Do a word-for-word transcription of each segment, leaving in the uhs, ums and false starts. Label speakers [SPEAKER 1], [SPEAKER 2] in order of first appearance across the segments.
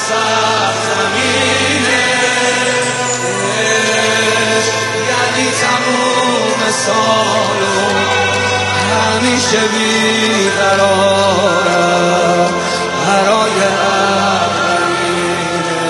[SPEAKER 1] سرزمینه یعنی تموم سالو همیشه بیقرارم برای اولینه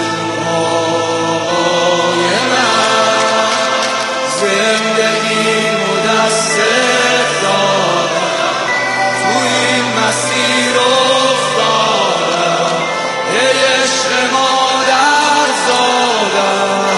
[SPEAKER 1] آقای من زندگی مدستر دادم تو این مسیر افتادم ای عشق مادر زادم.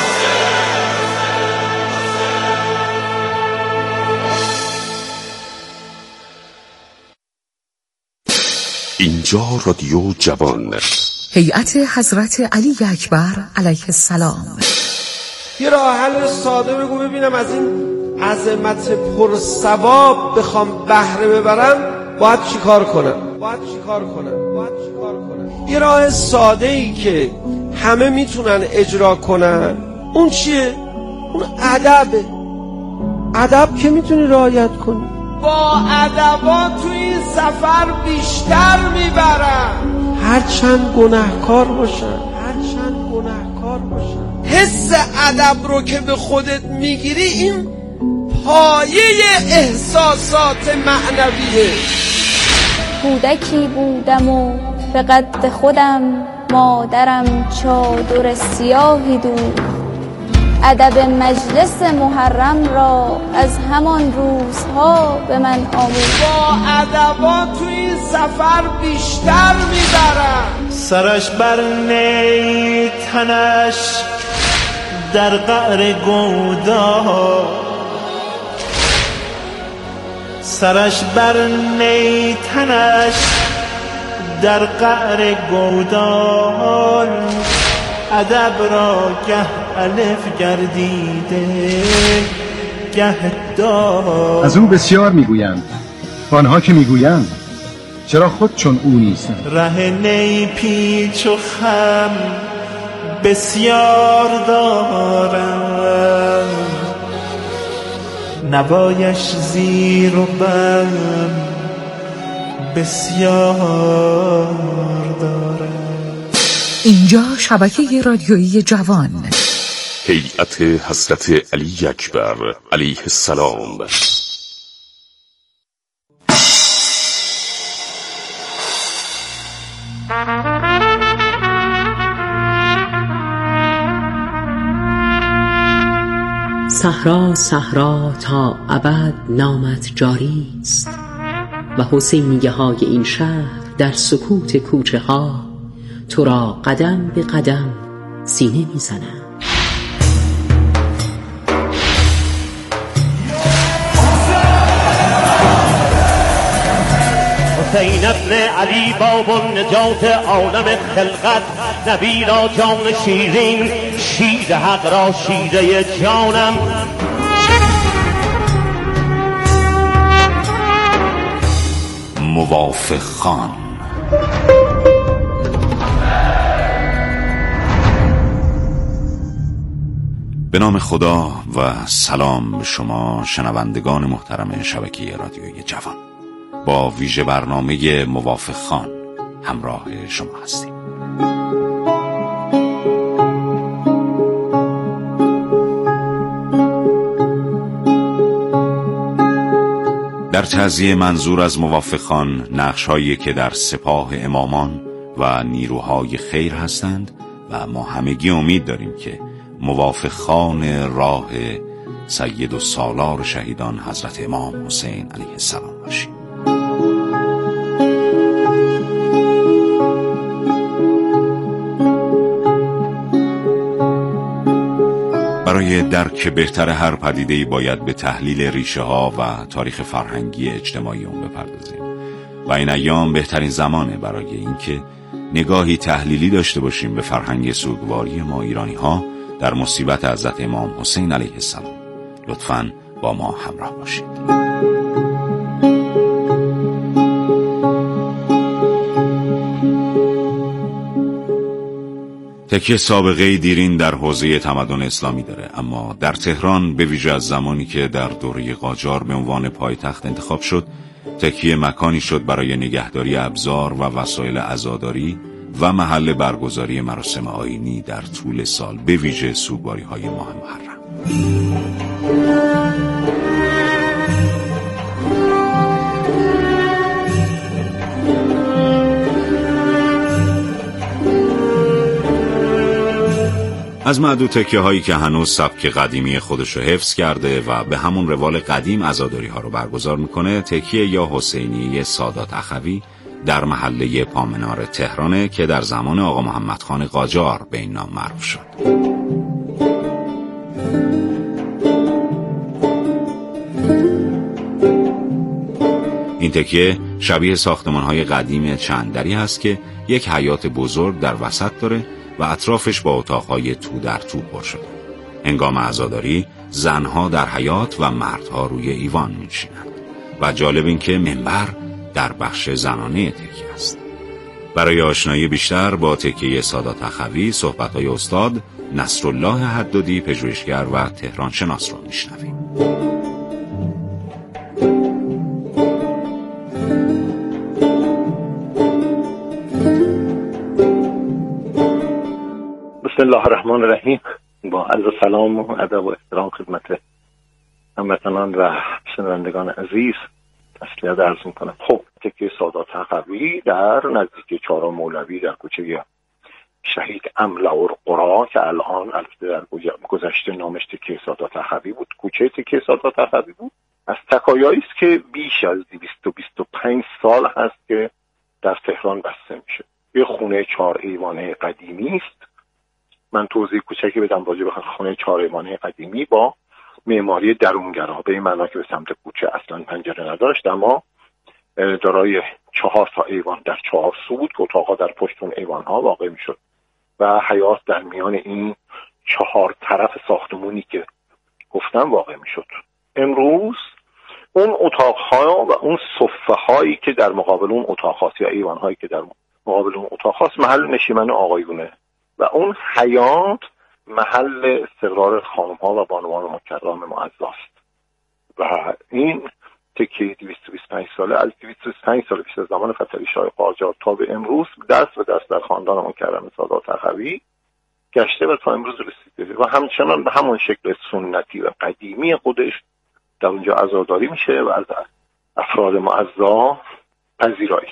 [SPEAKER 2] اینجا رادیو جوان.
[SPEAKER 3] هیئت حضرت علی اکبر علیه السلام.
[SPEAKER 4] یه راه حل ساده بگو ببینم از این عظمت پرثواب بخوام بهره ببرم باید چی کار کنم باید چی کار کنم باید چی کار کنم یه راه ساده ای که همه میتونن اجرا کنن اون چیه؟ اون ادبه. ادب که میتونی رعایت کنی. با ادبا تو این سفر بیشتر میبرن هرچند گناهکار باشن هرچند گناهکار باشن. حس ادب رو که به خودت میگیری این پایه احساسات معنویه.
[SPEAKER 5] کودکی بودم و به قد خودم مادرم چادر سیاهی دود. ادب مجلس محرم را از همان روزها به من آموخت.
[SPEAKER 4] با ادبا تو این سفر بیشتر میبرن.
[SPEAKER 6] سرش بر نی تنش در قعر گودا سرش بر نی تنش در قعر گودال ادب را گه الف گردیده گه دال.
[SPEAKER 7] از او بسیار میگویند آنها که میگویند چرا خود چون او نیستند.
[SPEAKER 6] ره نی پیچ و خم بسیار دارم نوایش زیر و بم بسیار دارم.
[SPEAKER 3] اینجا شبکه رادیویی جوان.
[SPEAKER 2] هیئت حضرت علی اکبر علیه السلام.
[SPEAKER 8] صحرا صحرا تا ابد نامت جاری است و حسینیه های این شهر در سکوت کوچه ها تو را قدم به قدم سینه میزنند.
[SPEAKER 6] حسین ابن علی باب نجات عالم خلقت نبی را جان شیرین شیر حق را شیره جانم.
[SPEAKER 2] موافق خان. به نام خدا و سلام به شما شنوندگان محترم شبکه رادیویی جوان. با ویژه برنامه موافق خان همراه شما هستیم. در تعزیه منظور از موافق خان نقش‌هایی که در سپاه امامان و نیروهای خیر هستند و ما همگی امید داریم که موافق خان راه سید و سالار شهیدان حضرت امام حسین علیه السلام باشیم. برای درک بهتر هر پدیده‌ای باید به تحلیل ریشه ها و تاریخ فرهنگی اجتماعی اون بپردازیم و این ایام بهترین زمانه برای اینکه نگاهی تحلیلی داشته باشیم به فرهنگ سوگواری ما ایرانی ها در مصیبت حضرت امام حسین علیه السلام. لطفاً با ما همراه باشید. تکیه سابقه دیرین در حوزه تمدن اسلامی داره، اما در تهران به ویژه از زمانی که در دوره قاجار به عنوان پایتخت انتخاب شد، تکیه مکانی شد برای نگهداری ابزار و وسایل عزاداری و محل برگزاری مراسم آیینی در طول سال، به ویژه سوگواری‌های ماه محرم. از معدود تکیه هایی که هنوز سبک قدیمی خودشو حفظ کرده و به همون روال قدیم عزاداری ها رو برگزار میکنه، تکیه یا حسینیه سادات اخوی در محله پامنار تهرانه که در زمان آقا محمد خان قاجار به این نام معروف شد. این تکیه شبیه ساختمان‌های قدیم چندری هست که یک حیاط بزرگ در وسط داره و اطرافش با اتاقهای تو در تو پر شده. هنگام عزاداری زنها در حیاط و مردها روی ایوان می‌نشینند و جالب این که منبر در بخش زنانه تکیه است. برای آشنایی بیشتر با تکیه سادات اخوی، صحبت‌های استاد نصرالله حدادی، پژوهشگر و تهران شناس رو میشنویم.
[SPEAKER 6] بسم الله الرحمن الرحیم. با عرض سلام و ادب و احترام خدمت هموطنان و شنوندگان عزیز تسلیت عرض میکنم. خب، تکیه سادات اخوی در نزدیک چهارم مولوی در کوچه شهید املا القرا که الان البته در گذشته نامش تکیه سادات اخوی بود، کوچه تکیه سادات اخوی بود، از تکایایی است که بیش از دویست و بیست و پنج سال هست که در تهران بسته میشه. یه خونه چهار ایوانه قدیمی است. من توضیح کوچکی بدم راجع به خونه چهار ایوانه قدیمی با معماری درونگرا، به این معنا که به سمت کوچه اصلا پنجره نداشت، اما دارای چهار تا ایوان در چهار سو بود که اتاقا در پشت اون ایوان ها واقع میشد و حیاط در میان این چهار طرف ساختمونی که گفتم واقع میشد. امروز اون اتاق ها و اون صفه هایی که در مقابل اون اتاق هاست یا ایوان هایی که در مقابل اون اتاق هاست محل نشیمن آقایونه و اون حیاط محل استقرار خانم ها و بانوان مکرم معزاست. و این تکیه دویست و بیست و پنج ساله از دویست و بیست و پنج سال پیش از زمان فتحعلی شاه قاجار تا به امروز دست به دست در خاندان مکرم سادات اخوی گشته و تا امروز رسیده و همچنان به همون شکل سنتی و قدیمی خودش در اونجا عزاداری میشه و از افراد معزا پذیرایی.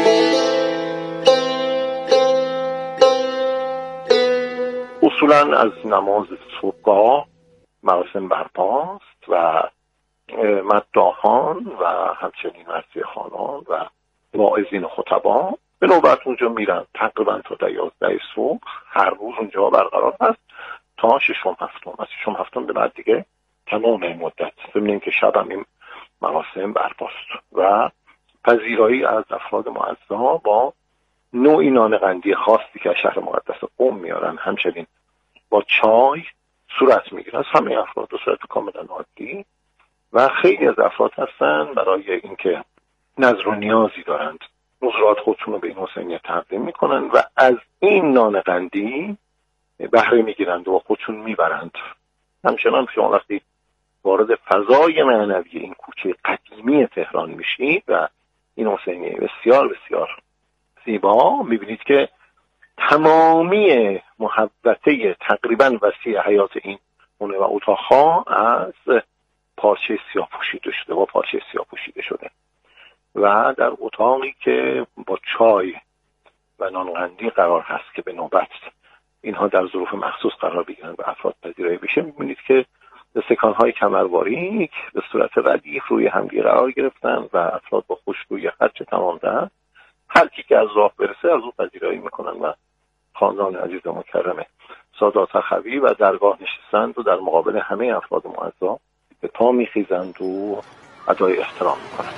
[SPEAKER 6] اصولا از نماز صبحگاه مراسم برپاست و مداحان و همچنین مرثیه خوانان و واعظین و خطبا به نوبت اونجا میرن تقریبا تا در یازده صبح هر روز اونجا برقرار هست تا ششم هفتم. از ششم هفتم به بعد دیگه تمام این مدت ضمن که شب هم این مراسم برپاست و پذیرایی از افراد معزا با نوعی نان قندی خاصی که شهر مقدس قم میارن، همچنین با چای صورت میگیرن از همه افراد به صورت کاملا عادی و خیلی از افراد هستن برای اینکه نظر و نیازی دارند نظرات خودشون رو به این حسینیه تقدیم میکنن و از این نان قندی بهره میگیرند و خودشون میبرند. همچنان شما وقتی وارد فضای معنوی این کوچه قدیمی تهران میشید و این حسینیه بسیار بسیار زیبا میبینید که تمامی محوطه تقریبا وسیع حیات این خونه و اتاقها از پارچه سیاه پوشیده شده و پارچه سیاه پوشیده شده و در اتاقی که با چای و نانقندی قرار هست که به نوبت اینها در ظروف مخصوص قرار بگیرن و افراد پذیرایی بشه، میبینید که استکان‌های کمرباریک به صورت ردیف روی همگی قرار گرفتن و افراد با خوشرویی هرچه تمام دهند هر کی که از راه برسه از او پذیرایی میکنن و خاندان عزیز و مکرم سادات اخوی و درگاه نشستند و در مقابل همه افراد معزا به پا میخیزند و ادای احترام میکنند.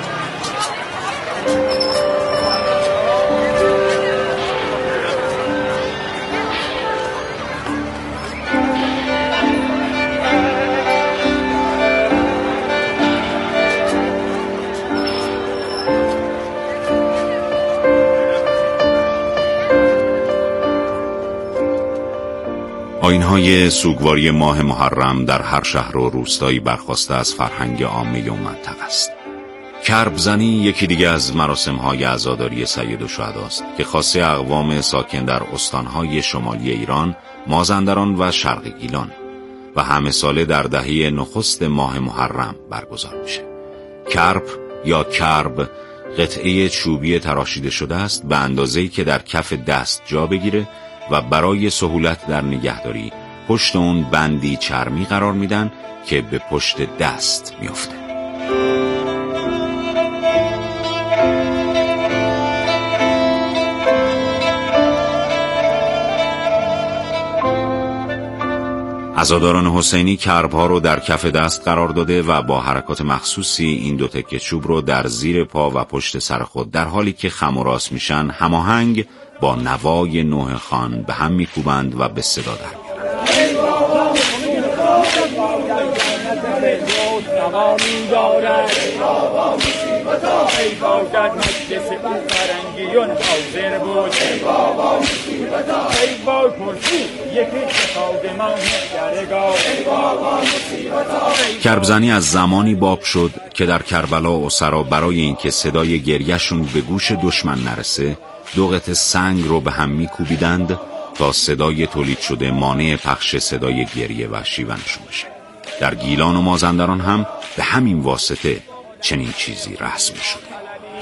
[SPEAKER 2] آیین‌های سوگواری ماه محرم در هر شهر و روستایی برخواسته از فرهنگ عامه و منطقه است. کرب زنی یکی دیگه از مراسم‌های عزاداری سید الشهدا است که خاصه اقوام ساکن در استان‌های شمالی ایران، مازندران و شرق گیلان و همه ساله در دهه نخست ماه محرم برگزار میشه. کرب یا کرب قطعه چوبی تراشیده شده است به اندازه‌ای که در کف دست جا بگیره و برای سهولت در نگهداری پشت اون بندی چرمی قرار میدن که به پشت دست میفته. عزاداران حسینی کرب‌ها رو در کف دست قرار داده و با حرکات مخصوصی این دو تکه چوب رو در زیر پا و پشت سر خود در حالی که خم و راست میشن هماهنگ با نوای نوح خان به هم میکوبند و به صدا در کربزنی از زمانی باب شد که در کربلا و اسرا برای اینکه صدای گریهشون به گوش دشمن نرسه دو قطعه سنگ رو به هم میکوبیدند تا صدای تولید شده مانع پخش صدای گریه و شیونشون بشه. در گیلان و مازندران هم به همین واسطه چنین چیزی رسم شده.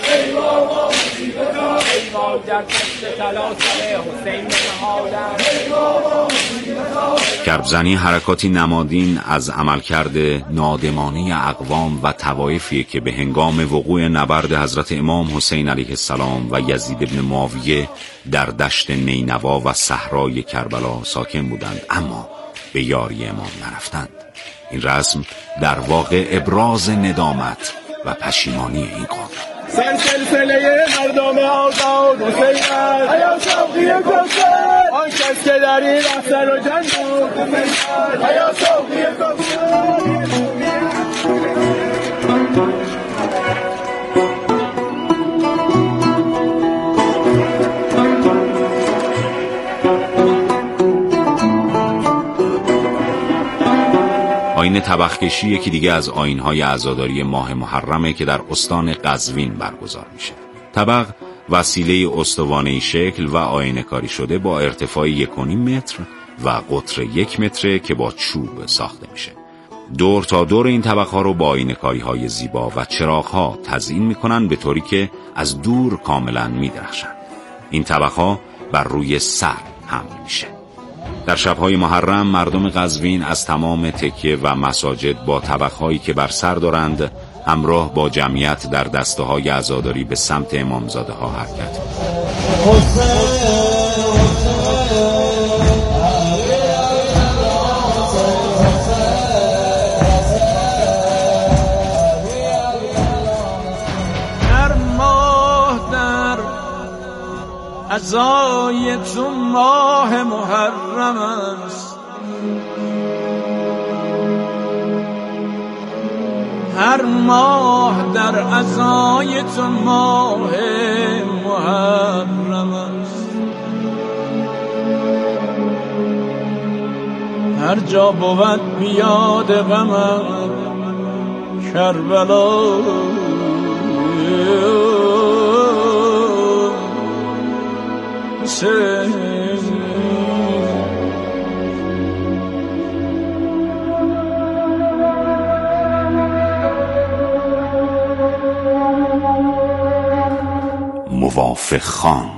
[SPEAKER 2] کربزنی حرکاتی نمادین از عملکرد نادمانه اقوام و طوایفی که به هنگام وقوع نبرد حضرت امام حسین علیه السلام و یزید بن معاویه در دشت نینوا و صحرای کربلا ساکن بودند اما به یاری امام نرفتند. این رسم در واقع ابراز ندامت و پشیمانی این قوم.
[SPEAKER 1] سر سلسله مردم آزاد حسین است، ایا شوقی کوثر آن کس که در این رفتن و جنگ بود، ایا شوقی کوثر.
[SPEAKER 2] آیین طبخ‌کشی یکی دیگه از آیین‌های عزاداری ماه محرمه که در استان قزوین برگزار میشه. طبق وسیله استوانه‌ای شکل و آینه کاری شده با ارتفاع یک و نیم متر و قطر یک متره که با چوب ساخته میشه. دور تا دور این طبق‌ها رو با آینه کاری‌های زیبا و چراغ‌ها تزیین میکنن به طوری که از دور کاملا میدرخشن. این طبق‌ها بر روی سر حمل میشه. در شب‌های محرم مردم قزوین از تمام تکیه و مساجد با طبق‌هایی که بر سر دارند همراه با جمعیت در دسته‌های عزاداری به سمت امامزاده ها حرکت
[SPEAKER 1] هر ماه در عزای تو ماه محرم است، هر ماه در عزای تو ماه محرم است، هر جا بود بیاد غمت کربلا
[SPEAKER 2] موافق خان.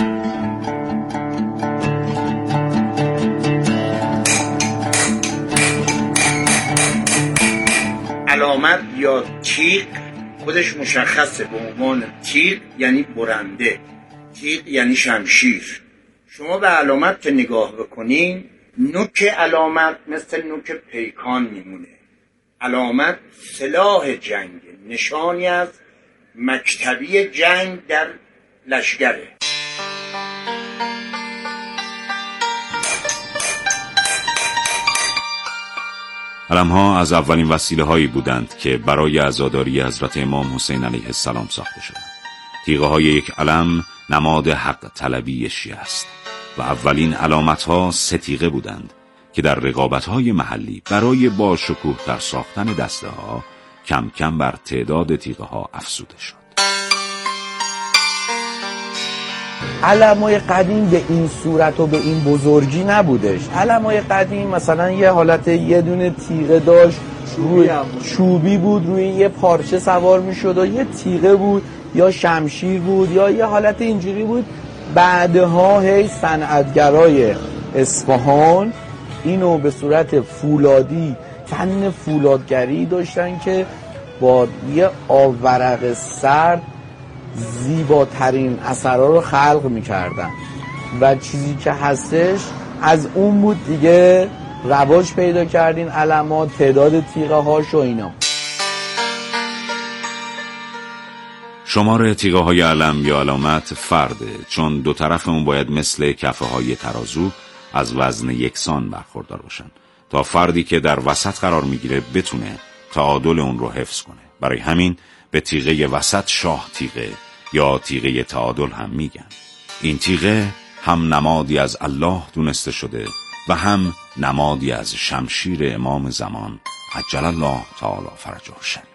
[SPEAKER 9] علامت یا تیغ خودش مشخصه به عنوان تیغ یعنی برنده، تیغ یعنی شمشیر. شما به علامت که نگاه بکنین نوک علامت مثل نوک پیکان میمونه. علامت سلاح جنگ، نشانی از مکتبی جنگ در لشگره.
[SPEAKER 2] علم‌ها از اولین وسیله هایی بودند که برای عزاداری حضرت امام حسین علیه السلام ساخته شدند. تیغه های یک علم نماد حق طلبی شیعه است و اولین علامت ها سه تیغه بودند که در رقابت های محلی برای با شکوه تر ساختن دسته ها کم کم بر تعداد تیغه ها افزوده شد.
[SPEAKER 10] علمای قدیم به این صورت و به این بزرگی نبودش. علمای قدیم مثلا یه حالت یه دونه تیغه داشت، روی چوبی بود، روی یه پارچه سوار می شد و یه تیغه بود یا شمشیر بود یا یه حالت اینجوری بود. بعدها هی صنعتگرای اصفهان اینو به صورت فولادی، فن فولادگری داشتن که با یه آورق سرد زیباترین اثرها رو خلق میکردن و چیزی که هستش از اون بود دیگه. رواج پیدا کردین علما، تعداد تیغه هاش و اینا.
[SPEAKER 2] شمار تیغه های علم یا علامت فرده، چون دو طرف اون باید مثل کفه های ترازو از وزن یکسان برخوردار باشن تا فردی که در وسط قرار میگیره بتونه تعادل اون رو حفظ کنه. برای همین به تیغه وسط شاه تیغه یا تیغه تعادل هم میگن. این تیغه هم نمادی از الله دونسته شده و هم نمادی از شمشیر امام زمان عجل الله تعالی فرجه شریف.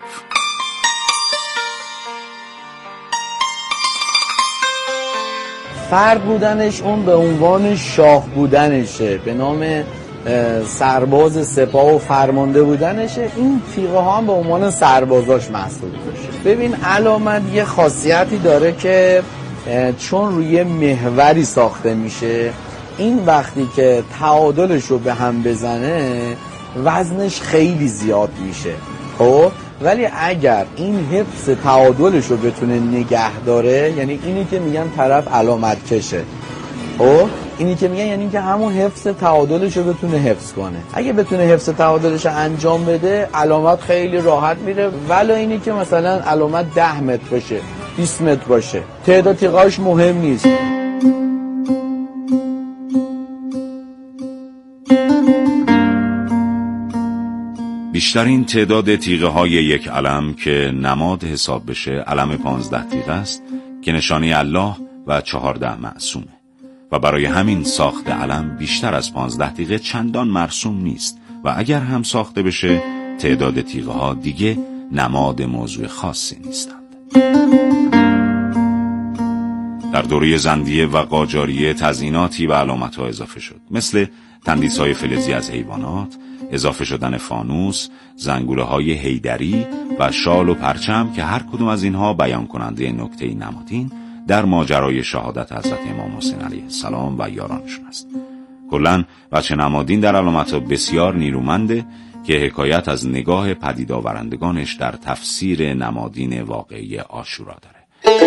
[SPEAKER 10] فرد بودنش اون به عنوان شاه بودنشه، به نام سرباز سپاه و فرمانده بودنشه. این تیغه ها هم به عنوان سربازاش محسوب بشه. ببین علامت یه خاصیتی داره که چون روی محوری ساخته میشه، این وقتی که تعادلش رو به هم بزنه وزنش خیلی زیاد میشه. خب ولی اگر این حفظ تعادلش رو بتونه نگه داره، یعنی اینی که میگن طرف علامت کشه، خب اینی که میگن یعنی که همون حفظ تعادلش رو بتونه حفظ کنه. اگه بتونه حفظ تعادلش رو انجام بده علامت خیلی راحت میره. ولی اینی که مثلا علامت ده متر باشه، بیست متر باشه، تعداد تیغه‌اش مهم نیست.
[SPEAKER 2] بیشترین تعداد تیغه های یک علم که نماد حساب بشه علم پانزده تیغه است که نشانه الله و چهارده معصومه و برای همین ساخت علم بیشتر از پانزده تیغه چندان مرسوم نیست و اگر هم ساخته بشه تعداد تیغه ها دیگه نماد موضوع خاصی نیستند. در دوره زندیه و قاجاریه تزییناتی به علامت ها اضافه شد، مثل تندیس های فلزی از حیوانات، اضافه شدن فانوس، زنگوله های حیدری و شال و پرچم که هر کدوم از اینها بیان کننده نکته نمادین در ماجرای شهادت حضرت امام حسین علیه السلام و یارانشون است. کلاً وجه نمادین در علامت ها بسیار نیرومنده که حکایت از نگاه پدید آورندگانش در تفسیر نمادین واقعی عاشورا داره.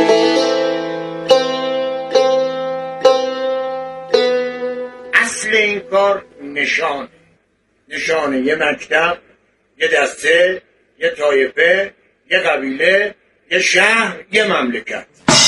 [SPEAKER 9] اصل این کار نشان نشانه یه مکتب، یه دسته، یه طایفه، یه قبیله، یه شهر، یه مملکت.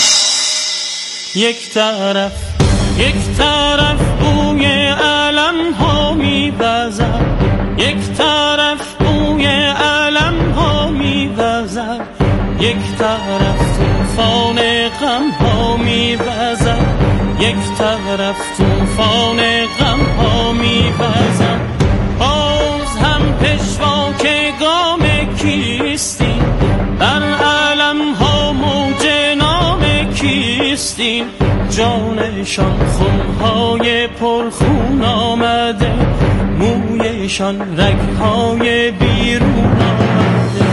[SPEAKER 11] یک طرف یک طرف بوی علم ها می‌وزد، یک طرف بوی علم ها می‌وزد، یک طرف طوفان غم ها می‌وزد، یک طرف طوفان غم ها می‌وزد. باز هم پشواک گام کیستیم، در علم ها موج نام کیستیم، جانشان خونهای پرخون آمده، مویشان رگهای بیرون آمده.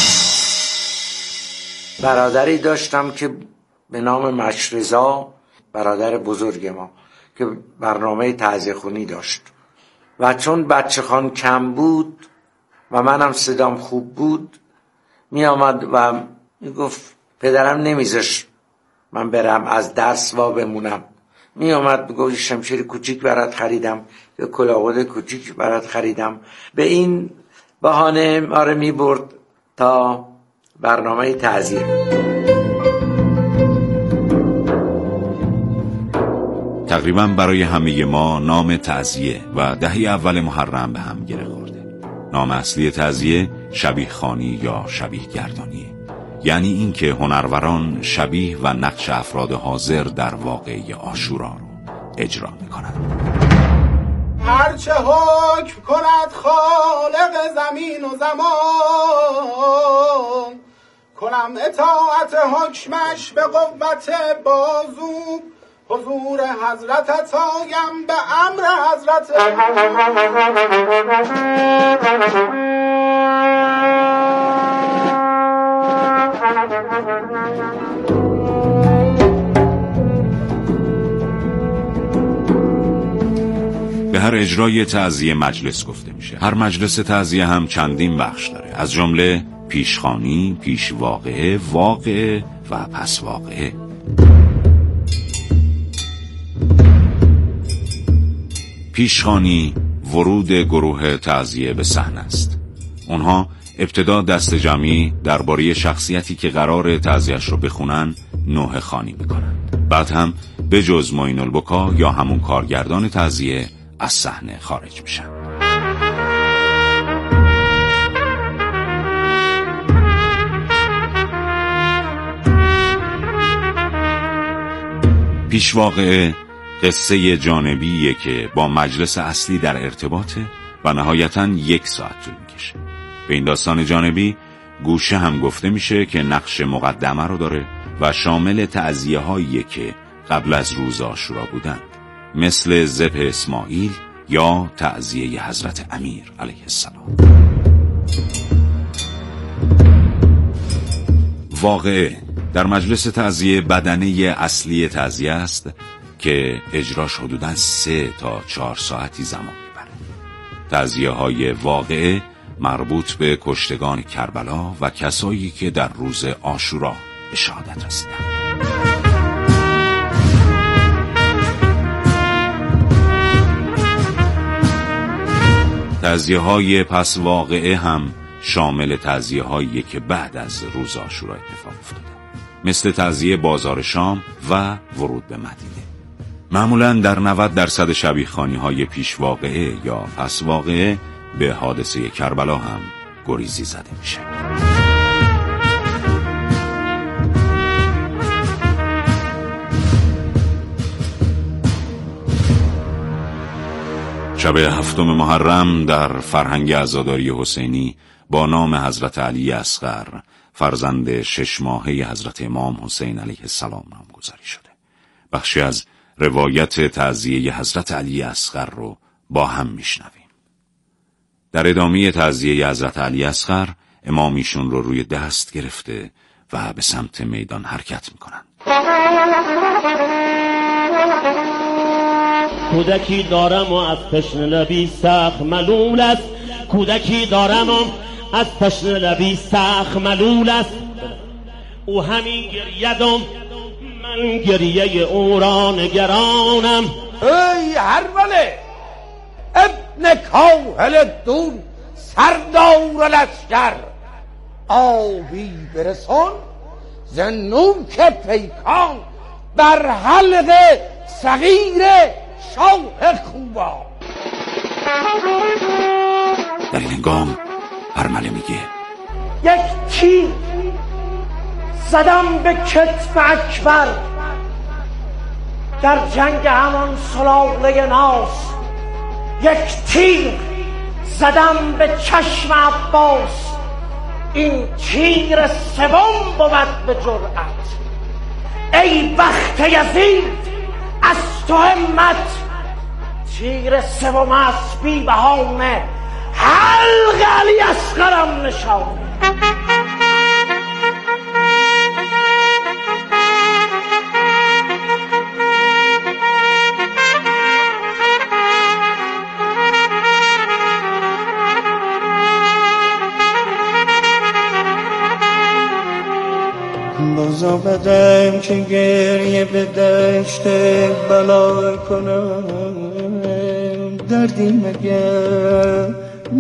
[SPEAKER 12] برادری داشتم که به نام مشرزا، برادر بزرگ ما، که برنامه تعزیه خونی داشت و چون بچه خان کم بود و منم صدام خوب بود می آمد و می گفت پدرم نمیذاش من برم از درس وا بمونم، می آمد می گفت شمشیر کوچیک برات خریدم یا کلاهبد کوچیک برات خریدم. به این بهانه ما رو می برد تا برنامه تعزیه.
[SPEAKER 2] تقریبا برای همه ما نام تعزیه و دهه اول محرم به هم گره خورده. نام اصلی تعزیه شبیه خوانی یا شبیه گردانیه، یعنی اینکه هنروران شبیه و نقش افراد حاضر در واقعه عاشورا رو اجرا میکنند.
[SPEAKER 1] هرچه حکم کند خالق زمین و زمان، کنم اطاعت حکمش به قوت بازو، حضور حضرتت آیم به امر حضرت.
[SPEAKER 2] به هر اجرای تعزیه مجلس گفته میشه. هر مجلس تعزیه هم چندین بخش داره، از جمله پیشخوانی، پیش واقعه، واقعه و پس واقعه. پیشخوانی ورود گروه تعزیه به صحنه است. اونها ابتدا دست جمعی درباره شخصیتی که قرار تعزیه‌اش رو بخونن نوحه خوانی میکنن. بعد هم به جز معین البکا یا همون کارگردان تعزیه از صحنه خارج میشن. پیشواقعه قصه جانبیه که با مجلس اصلی در ارتباطه و نهایتاً یک ساعت طول میکشه. به این داستان جانبی گوشه هم گفته میشه که نقش مقدمه رو داره و شامل تعزیه هایی که قبل از روز عاشورا بودند، مثل ذبح اسماعیل یا تعزیه حضرت امیر علیه السلام. واقعه در مجلس تعزیه بدنه اصلی تعزیه است که اجراش حدوداً سه تا چهار ساعتی زمان میبره. تعزیه های واقعه مربوط به کشتگان کربلا و کسایی که در روز عاشورا به شهادت رسیدند. تعزیه های پس واقعه هم شامل تعزیه هایی که بعد از روز عاشورا اتفاق افتاده، مثل تعزیه بازار شام و ورود به مدینه. معمولاً در نود درصد شبیه خوانی های پیش واقعه یا پس واقعه به حادثه کربلا هم گریزی زده میشه. شب هفتم محرم در فرهنگ عزاداری حسینی با نام حضرت علی اصغر فرزند شش ماهه حضرت امام حسین علیه السلام نامگذاری شده. بخشی از روایت تعزیه حضرت علی اصغر رو با هم میشنویم. در ادامه تعزیه حضرت علی اصغر امام ایشون رو روی دست گرفته و به سمت میدان حرکت میکنن.
[SPEAKER 11] کودکی دارم و از تشنه لبی سخت ملول است، کودکی دارم و از تشنه لبی سخت ملول است، او همین گریدم من گریه او را نگرانم.
[SPEAKER 4] ای هرمله ابن کاهل دون سردار لشکر، آبی برسان زنوک پیکان بر حلق صغیر شاه خوبا.
[SPEAKER 2] در این هنگام هرمله میگه
[SPEAKER 11] یک تیر زدم به کتف اکبر در جنگ همان سلاله ناس، یک تیر زدم به چشم عباس، این تیر سوم بود به جرأت. ای بخت یزید از تو همت، تیر سوم است بی بهانه، حلق علی اصغرم نشانه. باز آمدم که گریه به دشت بلا کنم، دردی مگر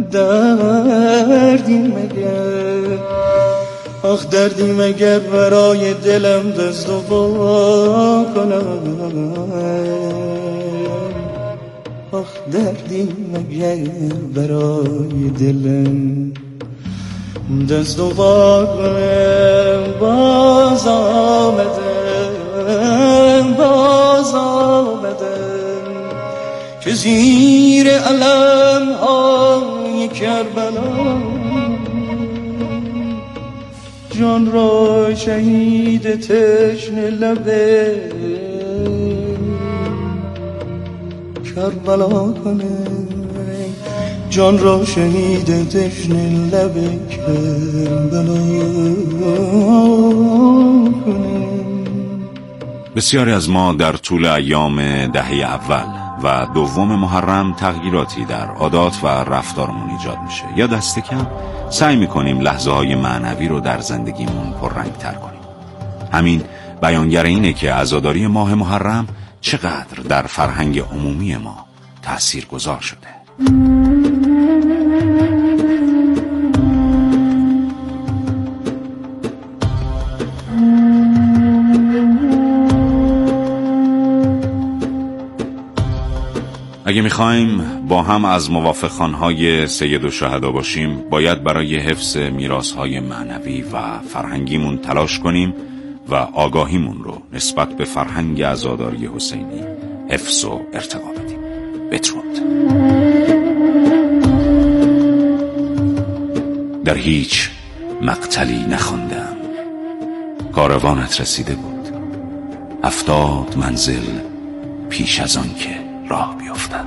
[SPEAKER 11] دردی مگر آخ دردی مگر برای دلم دست و پا کنم، آخ دردی مگر برای دلم دست و پا کنم. باز آمدم باز آمدم که زیر
[SPEAKER 13] زیر علم های کربلا جان را شهید تشن لبه کربلا کنه جان را شهید تشن لبه کربلا کنه.
[SPEAKER 2] بسیاری از ما در طول ایام دهه اول و دوم محرم تغییراتی در عادات و رفتارمون ایجاد میشه یا دست کم سعی میکنیم لحظه های معنوی رو در زندگیمون پررنگ تر کنیم. همین بیانگر اینه که عزاداری ماه محرم چقدر در فرهنگ عمومی ما تأثیر گذار شده. اگه میخوایم با هم از موافقخوانهای سید الشهدا باشیم، باید برای حفظ میراث‌های معنوی و فرهنگیمون تلاش کنیم و آگاهیمون رو نسبت به فرهنگ عزاداری حسینی حفظ و ارتقا بدیم. بدرود. در هیچ مقتلی نخواندم، کاروانت رسیده بود هفتاد منزل پیش از آن که راه بیفتد.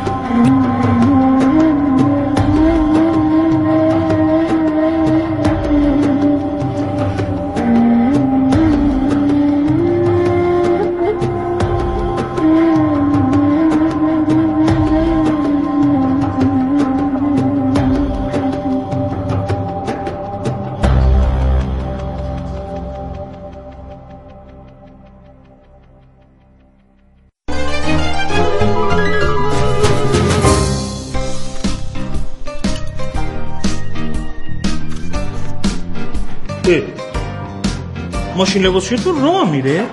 [SPEAKER 14] ماشین لباسشویی تو راه میره؟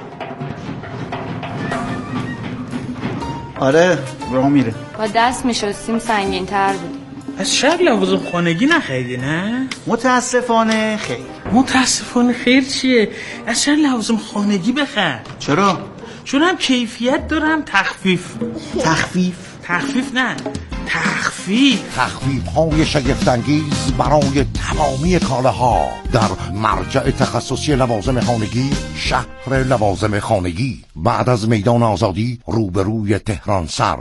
[SPEAKER 15] آره راه میره.
[SPEAKER 16] با دست میشستیم سنگین تر بود.
[SPEAKER 14] از شب لوازم خانگی نخریدی نه؟
[SPEAKER 15] متاسفانه خیر.
[SPEAKER 14] متاسفانه خیر چیه؟ از شب لوازم خانگی بخر.
[SPEAKER 15] چرا؟
[SPEAKER 14] چون هم کیفیت دارم تخفیف.
[SPEAKER 15] تخفیف؟
[SPEAKER 14] تخفیف نه تخفیف
[SPEAKER 17] تخفیف های شگفت‌انگیز برای تمامی کالاها در مرجع تخصصی لوازم خانگی شهر لوازم خانگی بعد از میدان آزادی روبروی تهران سر.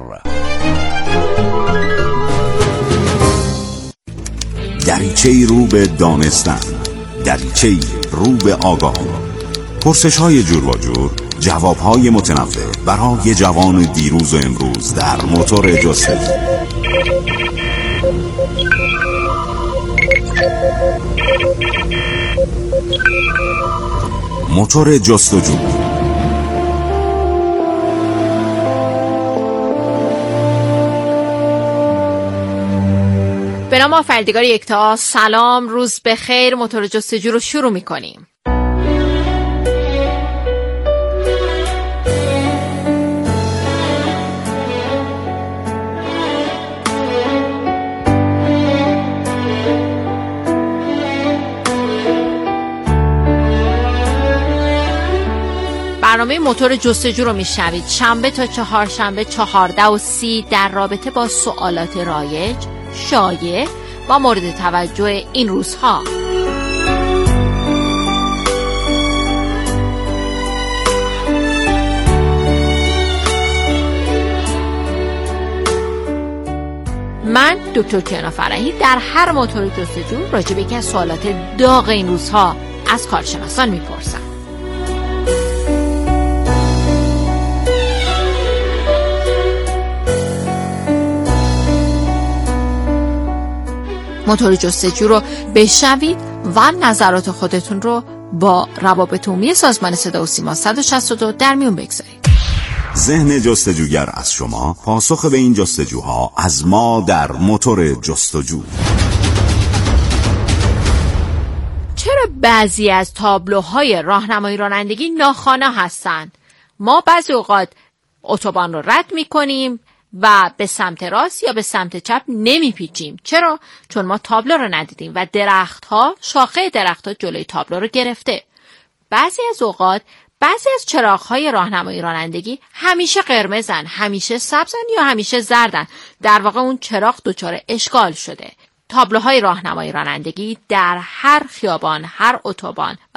[SPEAKER 2] دریچه‌ای رو به دانستن، دریچه‌ای رو به آگاهی، پرسش‌های جور و جور، جواب‌های متنوع برای جوان دیروز و امروز در موتور جستجو. موتور جستجو.
[SPEAKER 18] به نام آفریدگار یکتا، سلام، روز بخیر. موتور جستجو رو شروع می‌کنیم. برنامه موتور جستجو رو میشنوید شنبه تا چهارشنبه چهارده و سی در رابطه با سوالات رایج، شایع و مورد توجه این روزها. من دکتر کیانا فرحی در هر موتور جستجو راجع به یکی از سوالات داغ این روزها از کارشناسان میپرسم. موتور جستجو رو بشنوید و نظرات خودتون رو با روابط عمومی سازمان صدا و سیما صد و شصت و دو در میون بگذارید.
[SPEAKER 2] ذهن جستجوگر از شما، پاسخ به این جستجوها از ما در موتور جستجو.
[SPEAKER 18] چرا بعضی از تابلوهای راهنمایی رانندگی ناخوانا هستند؟ ما بعضی اوقات اتوبان رو رد می‌کنیم و به سمت راست یا به سمت چپ نمیپیچیم. چرا؟ چون ما تابلو رو ندیدیم و درخت‌ها، شاخه درخت‌ها جلوی تابلو رو گرفته. بعضی از اوقات بعضی از چراغ‌های راهنمایی رانندگی همیشه قرمزن، همیشه سبزن یا همیشه زردن. در واقع اون چراغ دچار اشکال شده. تابلوهای راهنمایی رانندگی در هر خیابان، هر اتوبان و